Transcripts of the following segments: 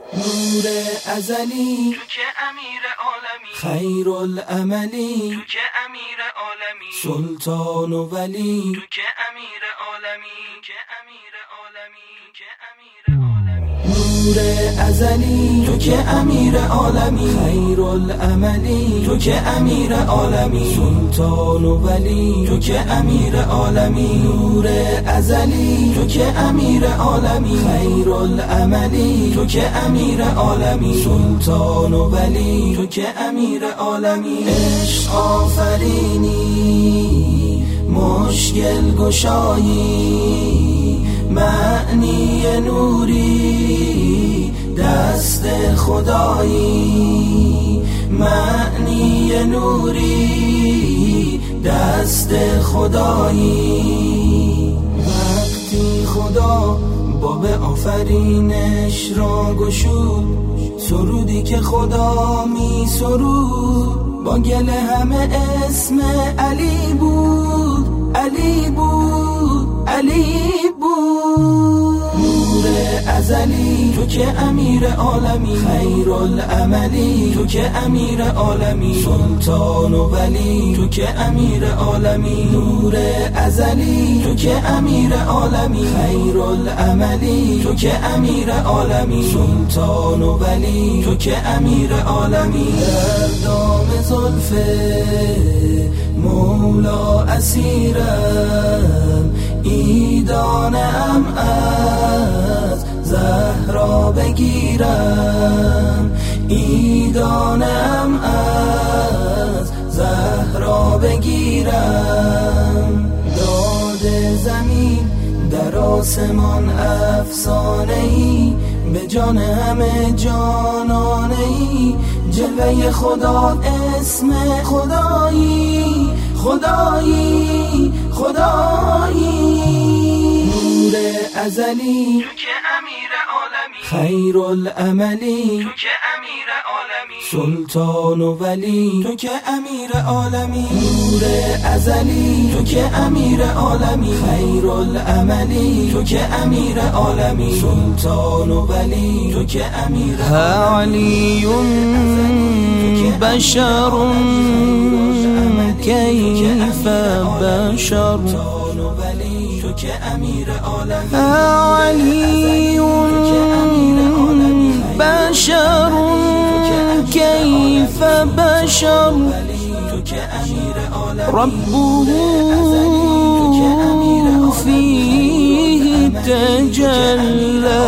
نور ازلی تو که امیر عالمی، خیر العملی تو که امیر عالمی، سلطان و ولی تو که امیر عالمی، که امیر عالمی، که امیر عالمی. نور ازلی تو که امیر عالمی خیر العملی تو که امیر عالمی سلطان و ولی تو که امیر عالمی نور ازلی تو که امیر عالمی خیر العملی تو که امیر عالمی سلطان و ولی تو که امیر عالمی عشق آفرینی مشکل گشایی معنی نوری دست خدایی معنی نوری دست خدایی وقتی خدا باب آفرینش را گشود سرودی که خدا می سرود با گل همه اسم علی بود علی بود علی بود نور ازلی تو که امیر عالمی خیر العملی تو که امیر عالمی سلطان و ولی تو که امیر عالمی نور ازلی تو که امیر عالمی خیر العملی تو که امیر عالمی سلطان و ولی تو که امیر عالمی در دام زلف مولا اسیرم ایدانم از زهرا بگیرم ایدانم از زهرا بگیرم داد زمین در آسمان افسانه‌ای به جان همه جانانه‌ای جلوه خدا اسم خدایی خدایی خدایی نور ازلی تو که امیر عالمی خیر العملی تو که امیر عالمی سلطان و ولی تو که امیر عالمی نور ازلی تو که امیر عالمی خیر العملی تو که امیر عالمی سلطان و ولی تو که امیر علی بشر کیف بشر علی بشر كيف بشر ربه فيه تجلى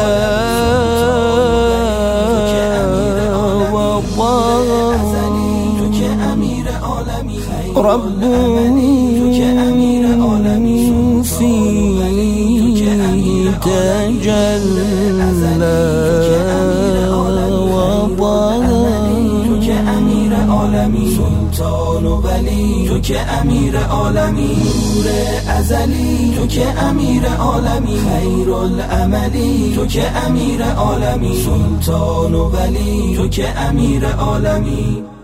ربه فيه تجلى سلطان و ولی تو که امیر عالمی نور ازلی تو که امیر عالمی خیر العملی تو که امیر عالمی سلطان و ولی تو که امیر عالمی